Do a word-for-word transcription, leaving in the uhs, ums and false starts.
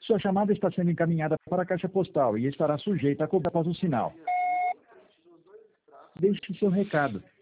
Sua chamada está sendo encaminhada para a caixa postal e estará sujeita a cobrar após o sinal. Deixe seu recado.